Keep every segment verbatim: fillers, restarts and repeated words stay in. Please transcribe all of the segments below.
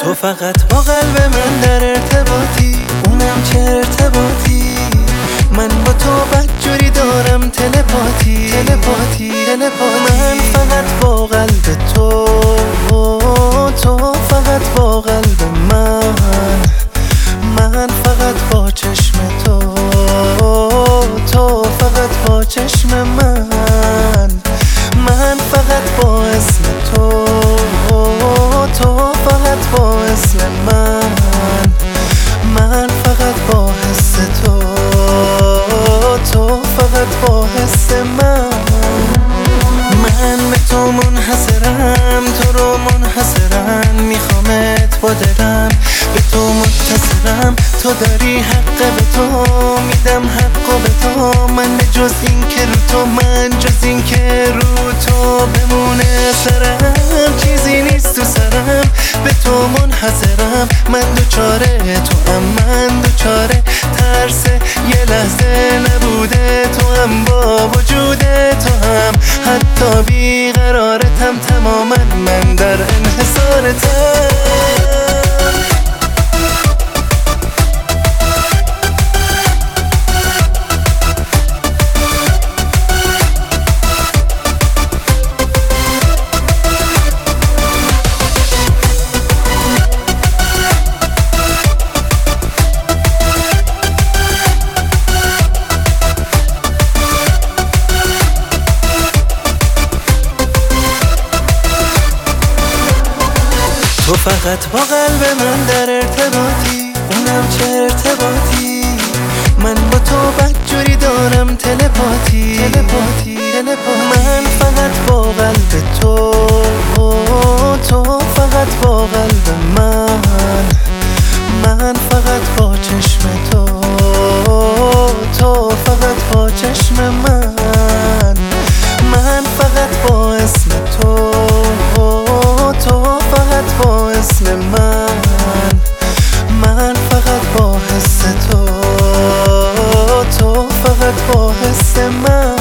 تو فقط با قلب من در ارتباطی، اونم چه ارتباطی. من با تو بدجوری دارم تلپاتی تلپاتی تلپاتی. من فقط با قلب تو، تو فقط با قلب من، من فقط با چشم تو، تو فقط با چشم من، من فقط با اسم تو، تو فقط با اسم من، من فقط با حس تو، تو فقط با حس من. من به تو منحصرم، تو رو منحصرم، میخوامت با دلم، به تو متصلم. تو داری حق، به تو میدم حق و به تو. من به جز این که رو تو، من جز این که رو تو بمونه سرم، چیزی نیست تو سرم. به تو منحصرم، من دوچاره تو هم، من دوچاره ترس یه لحظه نبوده تو هم، با وجود تو هم حتی بیقرارتم تماما، من در انحصارتم. تو فقط با قلب من در ارتباطی، اونم چه ارتباطی. من با تو بدجوری دارم تلپاتی تلپاتی تلپاتی. من فقط با قلب تو، تو فقط با قلب من، من فقط با چشم تو، تو فقط با چشم من، من فقط با اسم تو، تو فقط با اسم من، من فقط با حس تو، تو فقط با حس من.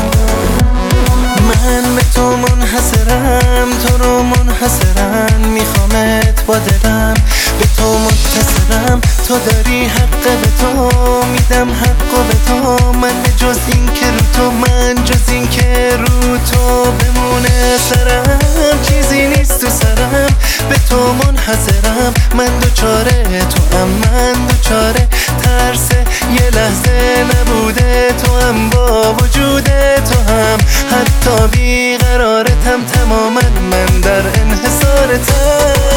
من به تو منحصرم، تو رو منحصرم، میخوامت با دلم، به تو متصلم. تو داری حق، به تو میدم حق و به تو. من به جز این که رو تو، من جز این که رو تو بمونه سرم، چیزی نیست تو سرم. به تو منحصرم، من دوچاره تو هم، من دوچاره ترس یه لحظه نبوده تو هم، با وجود تو هم حتی بیقرارتم تماما، من در انحصارتم.